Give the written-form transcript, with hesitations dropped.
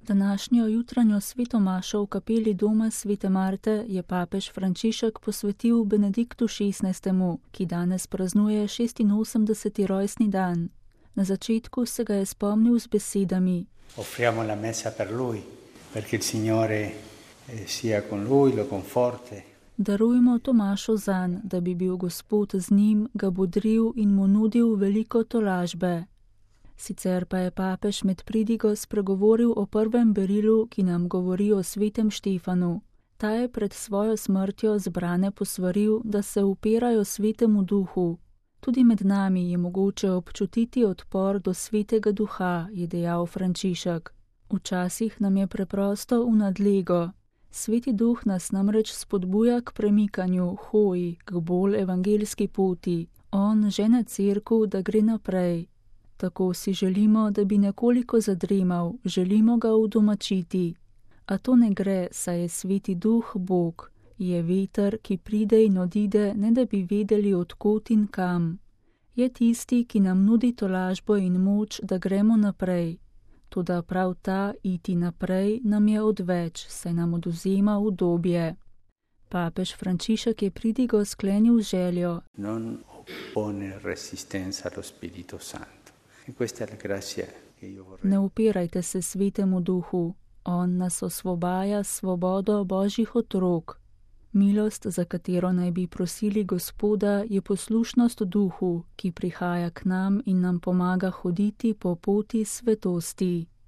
Današnjo jutranjo svetomašo v kapeli doma svete Marte je papež Frančišek posvetil Benediktu XVI., ki danes praznuje 86. rojstni dan. Na začetku se ga je spomnil z besedami: Offriamo la messa per lui, perché il Signore sia con lui, lo conforte. Darujmo to mašo zanj, da bi bil Gospod z njim, ga bodril in mu nudil veliko tolažbe. Sicer pa je papež med pridigo spregovoril o prvem berilu, ki nam govori o svetem Štefanu. Ta je pred svojo smrtjo zbrane posvaril, da se upirajo svetemu duhu. Tudi med nami je mogoče občutiti odpor do svetega duha, je dejal Frančišek. Včasih nam je preprosto v nadlego. Sveti duh nas namreč spodbuja k premikanju, hoji, k bolj evangeljski poti. On žene cerkev, da gre naprej. Tako si želimo, da bi nekoliko zadremal, želimo ga udomačiti. A to ne gre, saj je sveti duh Bog, je veter, ki pride in odide, ne da bi vedeli odkot in kam. Je tisti, ki nam nudi tolažbo in moč, da gremo naprej. Toda prav ta iti naprej nam je odveč, saj nam odvzema udobje. Papež Frančišek je pridigo sklenil željo: Non oppone resistenza allo Spirito Santo. In questa è la grazia che io vorrei. Ne upirajte se svetemu duhu, on nas osvobaja s svobodo Božjih otrok. Milost, za katero naj bi prosili Gospoda, je poslušnost duhu, ki prihaja k nam in nam pomaga hoditi po poti svetosti.